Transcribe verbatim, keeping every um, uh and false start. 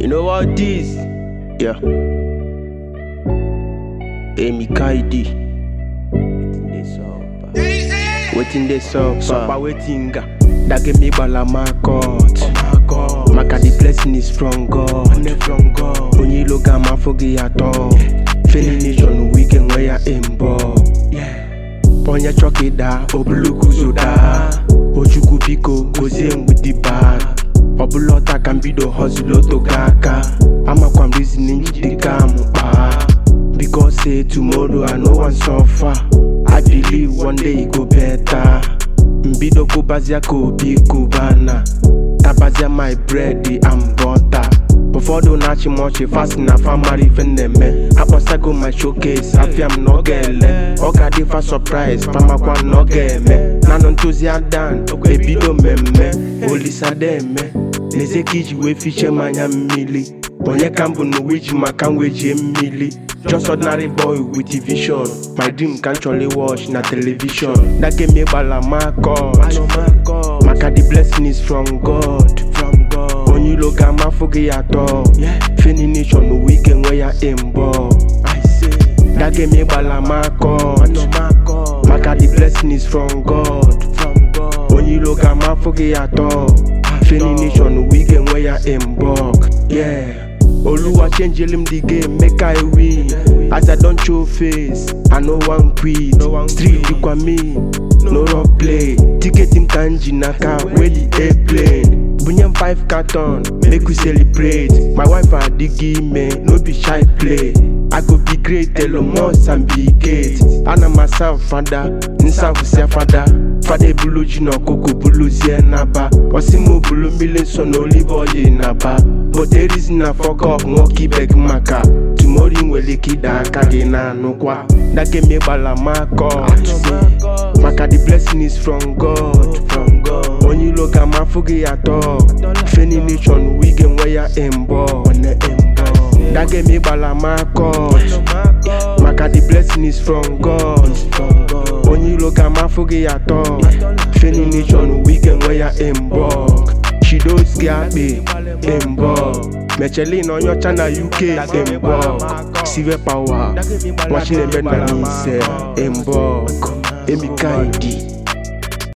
You know what this? Yeah. Amy Kaidi. Waiting this up, Papa waiting. That give me bala my God. Oh my God. Maka the blessing is from God. From God. When you look at my foggy at all. Feeling nation weekend where I am born. Yeah. Ponya choke da, obuluku zoda. Ojuku biko, goes in with the bag. Obulota can be the hustle to kaka. I'm a kwam reasoning the kamupa. Because say tomorrow I know one suffer. I believe one day it go better. Mbido kubazia kobi kubana. Tabazia my bread and butter. Before do nachi mochi fast na family feneme. Aposta go my showcase, afi am no gele. Oka di fa surprise, fama kwa no geme. Nano enthusiasm dan, baby do meme. Olisa deme, neze kiji we fiche manya mili. Onye kambu no wiji makan weji emili. Just ordinary boy with a vision. My dream can't only watch na television. That gave me bala my God. Maka the blessing is from God. From God. When you look at my foggy at all. Yeah. Feeling nation the weekend where I am born. I say. That gave me bala my God. Maka the blessing is from God. From God. When you look at my foggy at all. Feeling nation the weekend where I am born. Yeah. Oluwa change him the game, make I win. As I don't show face, I no one quit. Street equal me, no rock play. Ticket in kanji naka, where the airplane. Bunyam five carton, make we celebrate. My wife and diggy me, no be shy play. I go be great, tell most and be gate. Anna myself father, nisa fusia father. Father bulu jino koko bulu zienaba. Osimo bulu million son olive oil naba. But there is na fuck off, ngoki beg maka. Tomorrow we liki da kagena no kwa. That give me bala my God. Maka the blessing is from God. From God. When you look at my foggy at all. Feeling nation weekend where I am born. That give me bala my God. Maka the blessing is from God. When you look at my foggy at all. Feeling nation weekend where I am born. She don't scare me, Embo. Mechelin on your channel U K, Embo. Silver power, watching the bed na me say, Embo. Amy Kaidi.